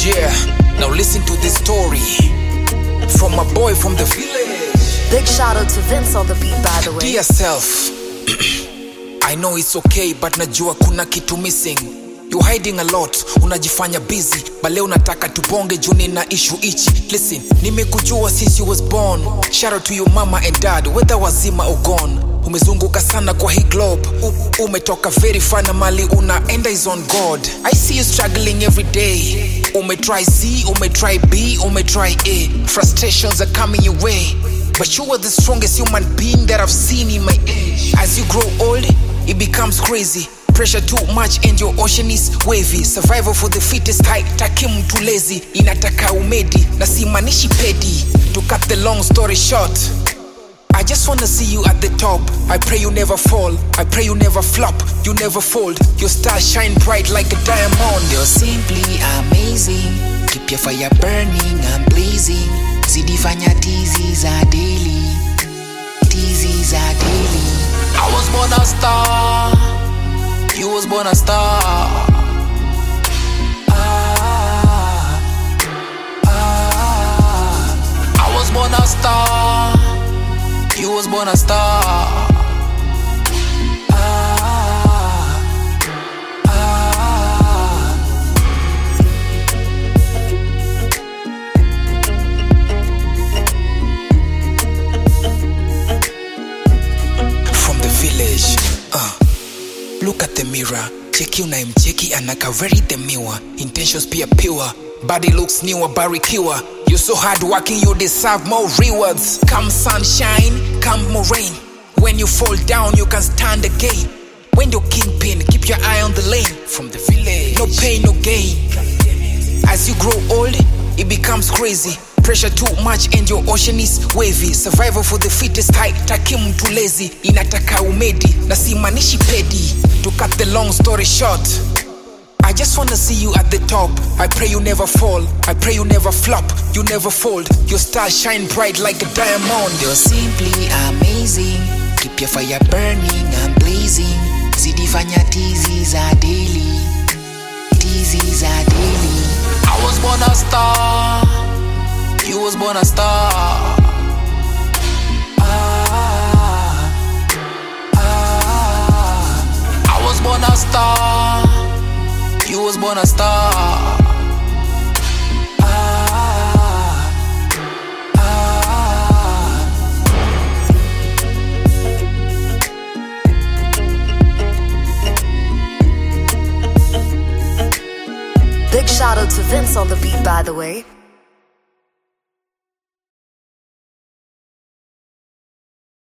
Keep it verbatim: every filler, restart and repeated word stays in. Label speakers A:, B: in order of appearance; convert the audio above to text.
A: Yeah, now listen to this story from a boy from the village.
B: Big shout out to Vince on the beat, by the way.
A: Dear self, I know it's okay, but najua kuna kitu missing. You hiding a lot, unajifanya busy, but leo nataka tubonge juni na issue ichi. Listen, nimekujua since you was born. Shout out to your mama and dad, whether wazima or gone. Umezunguka sana kwa hii globe, U umetoka very far na mali unaenda is on God. I see you struggling every day. Ume try C, ume try B, ume try A. Frustrations are coming your way, but you are the strongest human being that I've seen in my age. As you grow old, it becomes crazy. Pressure too much and your ocean is wavy. Survival for the fittest, haitaki mtu lazy. Inataka umedi, na simanishi pedi. To cut the long story short, I just wanna see you at the top. I pray you never fall, I pray you never flop, you never fold. Your star shine bright like a diamond.
C: You're simply amazing. Keep your fire burning and blazing. Zidi fanya tizi za daily, tizi za daily.
A: I was born a star, you was born a star. Ah, ah. I was born a star, you was born a star. Ah, ah. From the village, uh, look at the mirror. Cheki unayemcheki anaka very demure. Intentions pia pure, body looks newer, barikiwa. You're so hardworking, you deserve more rewards. Come sunshine, come more rain. When you fall down, you can stand again. When you're kingpin, keep your eye on the lane. From the village, no pain, no gain. As you grow old, it becomes crazy. Pressure too much and your ocean is wavy. Survival for the fittest, haitaki mtu lazy. Inataka umedi, na simanishi pedi. To cut the long story short, I just wanna see you at the top. I pray you never fall, I pray you never flop, you never fold. Your star shine bright like a diamond.
C: You're simply amazing. Keep your fire burning and blazing. Zidi fanya tizi za daily, tizi za daily.
A: I was born a star, you was born a star. Ah, ah. I was born a star, you was born a star. Ah, ah.
B: Big shout out to Vince on the beat, by the way.